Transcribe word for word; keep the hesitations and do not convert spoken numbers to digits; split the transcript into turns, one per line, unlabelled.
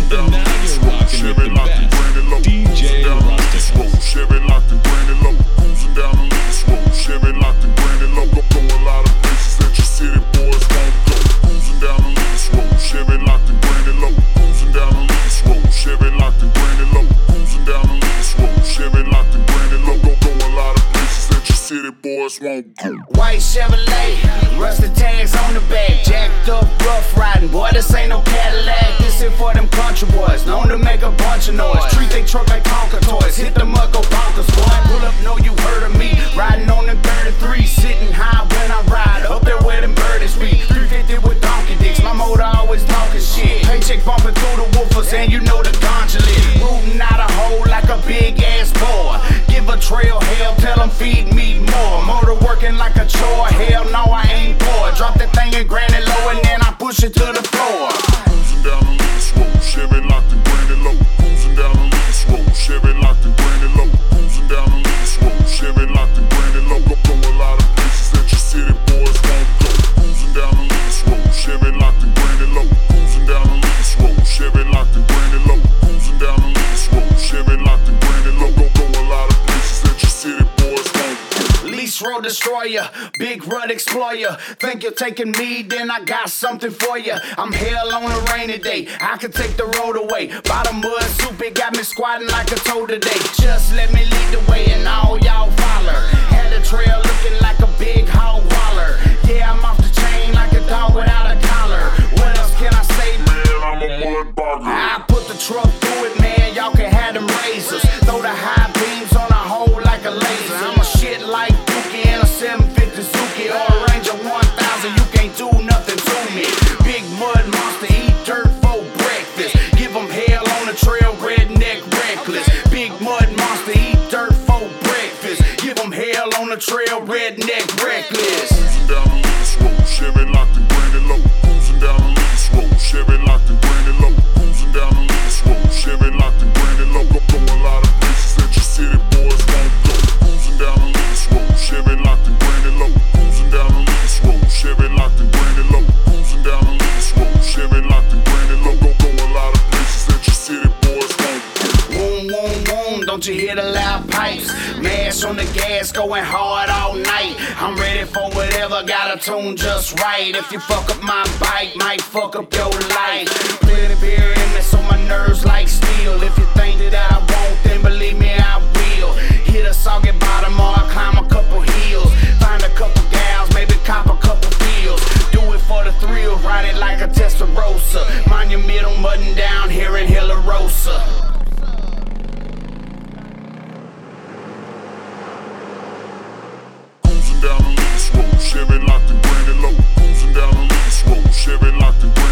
down the Leeds Road, Chevy locked and granted low. Cruising down the Leeds Road, Chevy locked and granted low. Cruising down the Leeds Road, Chevy locked and granted low. Go go a lot of places that your city boys won't go. Cruising down the Leeds Road, Chevy locked and granted low. Cruising down the Leeds Road, Chevy locked and granted low. Cruising down the Leeds Road, Chevy locked and granted low. Go go a lot of places that your city boys won't go.
White Chevrolet, rusted tags on the back, jacked up, rough riding. Boy, this ain't no Cadillac. This is for them country boys, known to make a bunch of noise. Treat they truck like Tonka toys, hit the mud, go bonkers, boy. Pull up, know you heard of me. Riding on the thirty-three, sitting high when I ride. Up there where them birdies be. three fifty with donkey dicks, my motor always talking shit. Paycheck bumping through the woofers, and you know the ganja lit. Rooting out a hole like a big ass boy. Give a trail hell, tell them feed me more. Motor working like a chore, hell no I ain't bored. Drop that thing and granny low and then I push it to the floor.
Cruising down the Leeds Road, Chevy locked and granted low. Cruising down the Leeds Road, Chevy locked and granted low. Cruising down the Leeds Road, Chevy locked and granted low. Go go a lot of places that your city boys won't go. Cruising down the Leeds Road, Chevy locked and granted low. Cruising down the Leeds Road, Chevy locked and granted low. Cruising down the Leeds Road, Chevy locked and granted low. Go go a lot of places that your city boys won't go.
Lease road destroyer, big rut explorer. Think you're taking me, then I got something for you. I'm hell on a rainy day, I can take the road away. Bottom mud soup, it got me squatting like a toe today. Just let me lead the way and all y'all follow. Had the trail looking like a big hog waller. Yeah, I'm off the chain like a dog without a collar. What else can I say?
Man, I'm a mud bogger.
I put the truck through it, man, y'all can have them razors. Throw the high beams on a hole like a laser. I'm a shit like Dookie in a seven fifty Zuki or a Ranger one thousand, you can't do nothing to me. Big mud monster, eat dirt for breakfast. Give them hell on the trail, redneck reckless. Big mud monster, eat dirt for breakfast. Give them hell on the trail, redneck reckless.
Cruising down the Leeds Road, Chevy locked and granted low. Cruising down the Leeds Road, Chevy locked and granted low. Cruising down the Leeds Road, Chevy locked and granted low. Go go a lot of places that your city boys won't go. Cruising down the Leeds Road, Chevy locked and granted low. Cruising down the Leeds Road, Chevy locked and granted low. Cruising down the Leeds Road, Chevy locked and granted low. Go go a lot of places that your city boys won't go.
Boom, boom, boom, don't you hear the loud pipes? Mash on the gas, going hard all night. I'm ready for whatever, got a tune just right. If you fuck up my bike, might fuck up your life. Plenty beer in me, so my nerves like steel. If you think that I won't, then believe me, I will. Hit a soggy bottom or I climb a couple hills. Find a couple gals, maybe cop a couple fields. Do it for the thrill, ride it like a Testarossa. Monumental mudding down here in Hilla Rosa.
Cruising down the Leeds Road, Chevy locked and granted low. Cruising down the Leeds Road, Chevy locked and